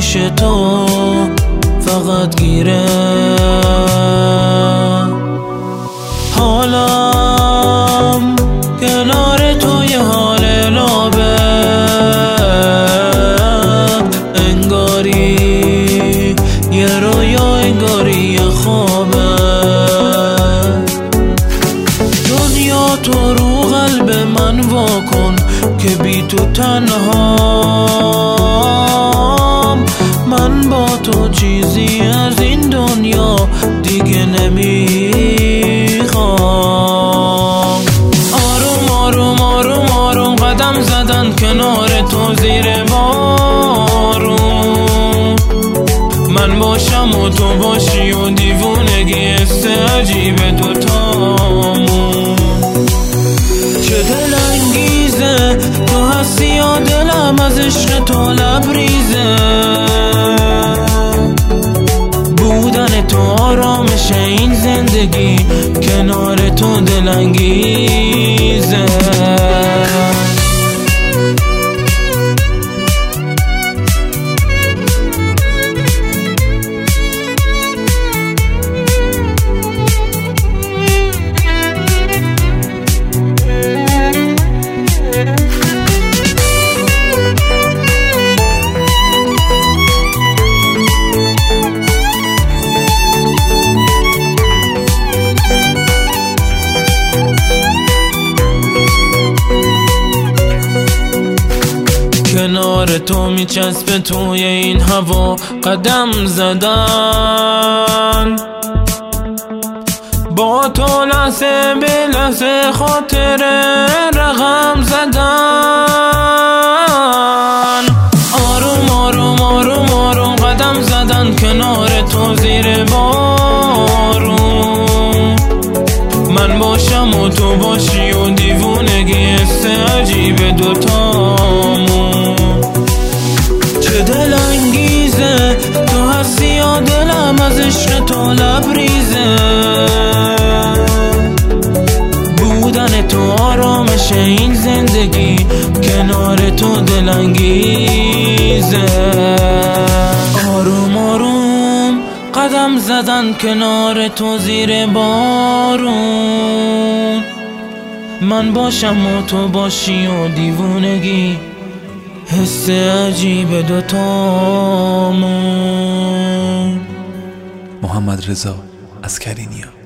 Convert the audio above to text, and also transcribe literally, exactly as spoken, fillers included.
پیش تو فقط گیره. حالم کنار تو یه حال لابه، انگاری یه رویا انگاری یه خوابه. دنیا تو رو قلب من واکن که بی تو تنهام. من با تو چیزی از این دنیا دیگه نمیخوام. آروم آروم آروم آروم قدم زدن کنار تو زیر بارون. من باشم و تو باشی و دیوونگی است عجیب دوتامون. چه دلانگیزه تو هستی و دلم از عشق تو لبریزه. بودن تو آرامش این زندگی، کنار تو دلانگیزه. کنار تو میچسبه توی این هوا قدم زدن. با تو لحظه به لحظه خاطر رقم زدن. آروم آروم آروم آروم قدم زدن کنار تو زیر بارون. من باشم و تو باشی و دیوونگی است عجیب دوتامون. چه دلانگیزه تو هستی و دلم از عشق تو لبریزه. بودن تو آرامش این زندگی، کنار تو دلانگیزه. آروم آروم قدم زدن کنار تو زیر بارون. من باشم و تو باشی و دیوونگی حس عجیب دوتامون. محمد رضا عسکرینیا.